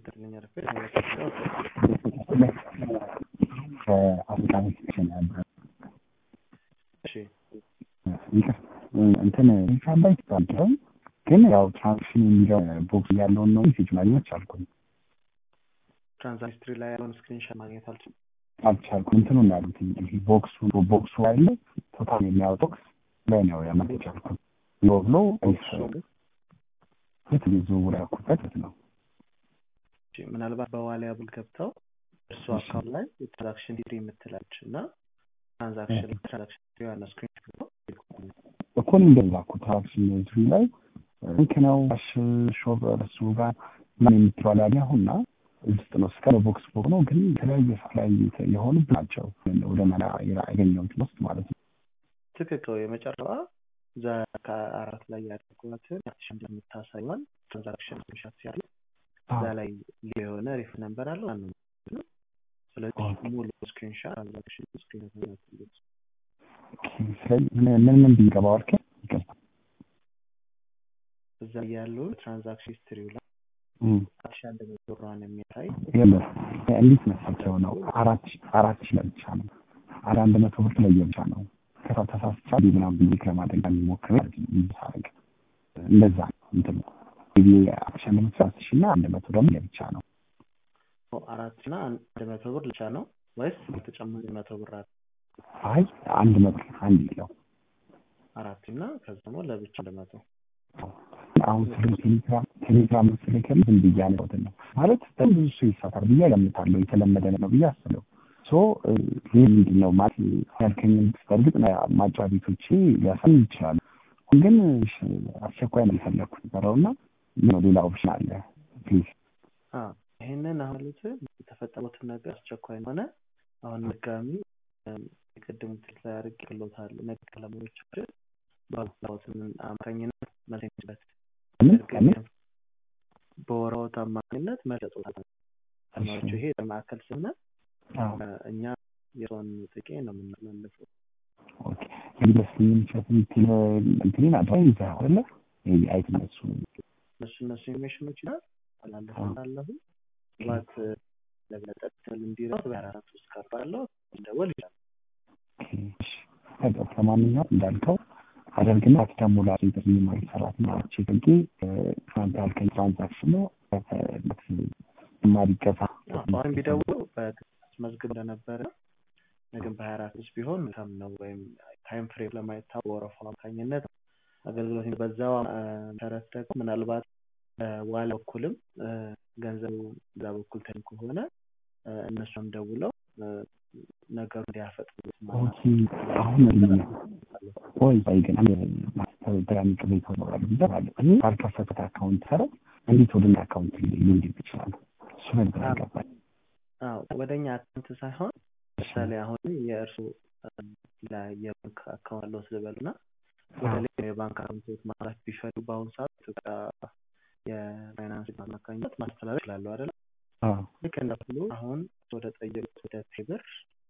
ትክክለኛ ረፈት ከአፍጋኒስታን ነበር። እሺ እንትን ኢንሳይት ባንክም ግን ያው ትራንዚሽን የሚለው ቦክስ ያለውን ነው ሜሴጅ ማግኘት አልኩኝ። ትራንዛክሽን ላይ ያለውን ስክሪንሾት ማግኘት አልቻልኩም። እንትኑን ያሉት እንግዲህ ቦክሱ ላይ ቶታል የሚያወጣው ላይ ነው ያመጣው አልኩኝ። ሎብሎ ዝውውር ያልኩበት ነው። ምናልባት በዋሊያ ብል ገብተው እርሱ አካውንት ላይ ትራንዛክሽን ሂስትሪ የምትላለች እና ትራንዛክሽን ያለ ስክሪንሾት እኮ እንደላኩ ትራንዛክሽን ሂስትሪ ላይ እንከናው ሾፕ እሱ ጋር ምን የምትባል አሁንና ውስጥ ነው እስከ ቦክስ ነው ግን የተለያየ ላይ የሆኑ ናቸው ወደ መላ ያገኘሁት ውስጥ ማለት ነው። ትክክል የመጨረሻዋ ከአራት ላይ ያደረኩትን ያሽን የምታሳየውን ትራንዛክሽን ስክሪንሾት ሲያደርግ እዛ ላይ የሆነ ሪፍ ነምበር አለው አንዱ ስለዚህ ሙሉ ስክሪንሾት ትራንዛክሽን ስክሪንሾት ነው። ምን ቢገባው አልከ እዛ ያለው ትራንዛክሽን ሂስትሪው ላይ አክሽን እንደሚወራን የሚያሳይ እንዴት መሰለህ ነው አራት ለብቻ ነው 100 ብር ላይ ብቻ ነው ከተሳሳተ ምናምን ቢልክ ለማድረግ የሚሞክር ይሳረግ እንደዛ እንትን አክሽን ለምሳሌና 100 ደግሞ ለብቻ ነው። አራት እና 100 ብር ብቻ ነው ወይስ ተጨማሪ 100 ብር አለ? አይ 100 አንድ ነው አራት እና ከዛ ነው ለብቻ 100 አሁን ቴሌግራም ስለከም እንዲያለ ነው ማለት ብዙ ሰው ይሳታል ብዬ ለምታለው የተለመደ ነው ብዬ አስባለሁ። ምንድን ነው ማለት ያልከኝ በርግጥ ማጫቢቶቼ ሊያሳይ ይችላል ግን አስቸኳይ ነው የፈለኩት ነውና ሌላ ኦፕሽን አለ ፕሊዝ ይሄንን አሁንት የተፈጠሩት ነገር አስቸኳይ ሆነ አሁን ድጋሚ የቀደሙት ላይ አድርጌልዎታል ነገር ለሞች ባባውትን አማካኝነት መልእክት በወራው ታማኝነት መልእክት ተማሪዎች ይሄ ማዕከል ስነ እኛ የሮን ጥቄ ነው የምንመለሰው። ኦኬ እንግዲህ እንትን አድራይዛ አይደለ አይተነሱ እነሱ ኢንፎርሜሽኖች ይላል አላለሁ ዋት ለበለጠ እንዲረስ በአራት ውስጥ ካርባለው እንደወል ይላል። እሺ ከማንኛውም እንዳልከው አደርግና አስተሙላ ሲጥሪ ማለት ሰራተኛ አጭጥቂ ካንታል ትራንዛክሽን ማሪከፋ አሁን ቢደውሉ በመዝገብ ለነበረ ነገም በ24 ውስጥ ቢሆን ነው ወይም ታይም ፍሬም ለማየት ወረፋው አማካኝነት አገልግሎት በዛው ተረፍ ደግሞ ምናልባት ዋለ በኩልም ገንዘቡ እዛ በኩል ተንኩ ሆነ እነሱም ደውለው ነገሩ እንዲያፈጥሩት ማለት ነው። አሁን ወይ ባይገና ማስተዳደራዊ ቅሬታ ነው ማለት ነው። ካልከፈተ አካውንት ሰራ እንዴት ወደ አካውንት ሊንክ ይችላል? እሱ ነገር አልገባኝ። ወደኛ አካውንት ሳይሆን ለምሳሌ አሁን የእርሱ የባንክ አካውንት አለው ስለበሉና ወደ የባንክ አካውንት ማለት ቢፈልጉ በአሁኑ ሰዓት ኢትዮጵያ የፋይናንስ አማካኝነት ማስተላለፍ ይችላሉ አይደል? ልክ እንደሁሉ አሁን ወደ ጠየቁት ወደ ቴብር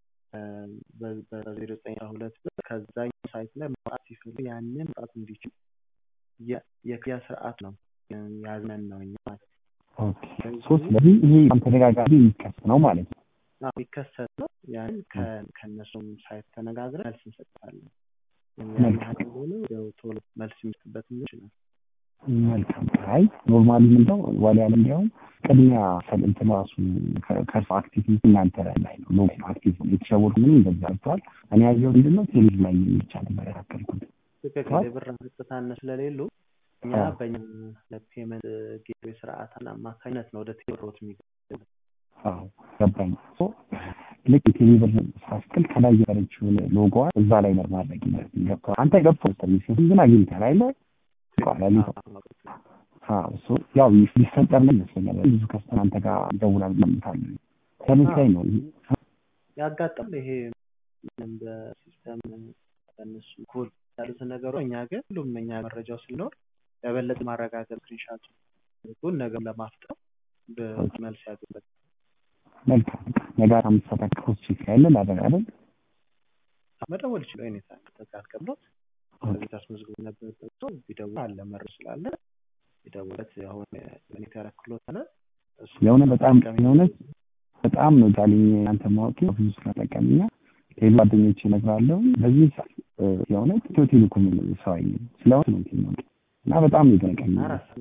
በ0922 ከዛኛው ሳይት ላይ ማውጣት ሲፈልግ ያንን ማውጣት እንዲችል የክያ ስርዓት ነው ያዝነን ነው ማለት ነው። ኦኬ ስለዚህ ይሄ ተደጋጋሚ የሚከሰት ነው ማለት ነው። የሚከሰት ነው ያን ከነሱም ሳይት ተነጋግረን መልስ እንሰጣለን። የሚያደርገው ቶሎ መልስ የሚሰጥበት ይችላል። መልካም አይ ኖርማሊ ምንድነው ዋሊያ እንደው ቅድሚያ ሰልንት ራሱ ከአክቲቪቲ እናንተ ላይ ነው ኖ አክቲቭ የተሸወሩ ምን እንደዛልቷል እኔ ያየው ምንድነው ቴሌቪዥን ላይ የሚቻል ነበር ያከልኩት ትክክል የብር ተጣነ ስለሌሉ እኛ በእኛ ለፔመንት ጌትዌይ ስርዓት አማካኝነት ነው ወደ ቴብሮት የሚገባው። ገባኝ ልክ ቴሌቪዥን ሳስከል ከላይ ያለችው ሎጎ እዛ ላይ ነው ማድረግ ይገባል። አንተ ገባው ሰርቪስ ግን አግኝተሃል አይደል? ቃላሊ ሶ ያው ይፈጠር ነው መሰለኝ ብዙ ከስተናንተ ጋር ደውላል ለምታል ከመሳይ ነው ያጋጠመው ይሄ እንደ ሲስተም እነሱ ኮል ያሉት ነገሩ እኛ ግን ሁሉም እኛ መረጃው ሲኖር ያበለጥ ማረጋገጥ ስክሪንሾት ሁሉ ነገር ለማፍጠር በመልስ ያገበት መልካም ነገር አምስተካክሎት ሲካይል አይደል መደወል ይችላል እኔ ተካከብሎት ከዚህ ታስመዝግቡ ነበር ቢደውል አለ መረጃ ስላለ ቢደውለት አሁን እኔ ተረክሎታል እሱ የሆነ በጣም ነው ዳልኝ አንተ ማወቅ ብዙ ስለጠቀመኛ ሌላ ጓደኞቼ እነግራለሁ በዚህ ሰዓት የሆነ ኢትዮ ቴሌኮም ሰው አይደለም ስለሆነ ነው እና በጣም ይደንቀኝ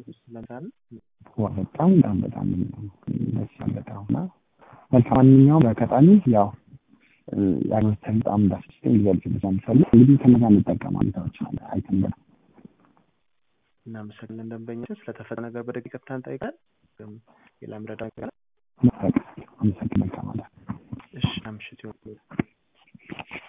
በጣም በጣም መልካምኛው በከታኒ ያው ያለው በጣም ዳስስተኝ ሊገልጽ ይችላል እንግዲህ ከነዛ እንጠቀማለን ታውቃለህ አይተን እና መሰለን ደንበኛችን ስለተፈጠረ ነገር በደቂቃ ታንጣይቃል የላምረዳ አመሰግናለሁ። እሺ አምሽት ይሁን